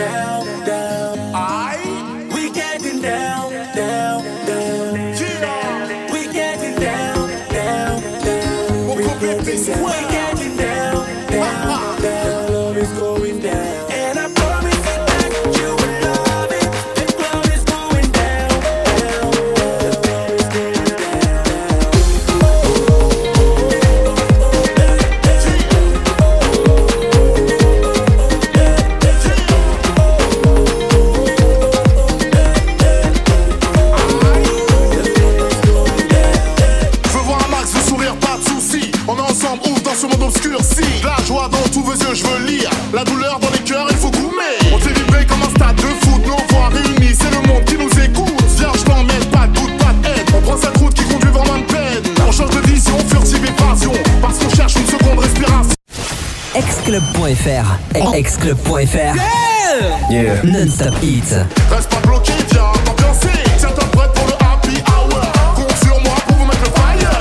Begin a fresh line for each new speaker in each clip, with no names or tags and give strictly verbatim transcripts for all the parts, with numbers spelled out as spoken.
down, down. Aye. We getting down, down, down. Yeah. We getting down, down, down. We getting down, we getting down, down, down. The club is going down, and I promise you that you will love it. The club is going down, down, down. The club is going
ce monde obscurci, la joie dans tous vos yeux, je veux lire la douleur dans les cœurs, il faut goumer. On fait vibrer comme un stade de foot, nos voix réunies, c'est le monde qui nous écoute. Viens, je t'emmène, pas de doute, pas de haine. On prend cette route qui conduit vers même peine. On change de vision, furtive évasion, parce qu'on cherche une seconde respiration.
Exclub point F R, exclub point F R. Yeah, yeah. Non-stop hits.
Reste pas bloqué, viens t'ambiancer. Tiens-toi prête pour le happy hour. Compte sur moi pour vous mettre le fire.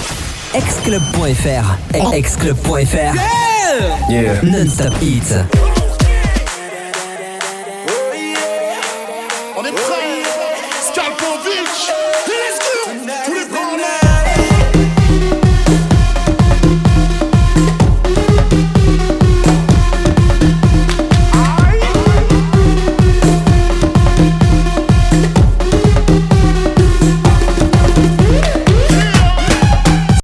Exclub point F R, exclub point F R. Yeah, yeah. Non-stop hits.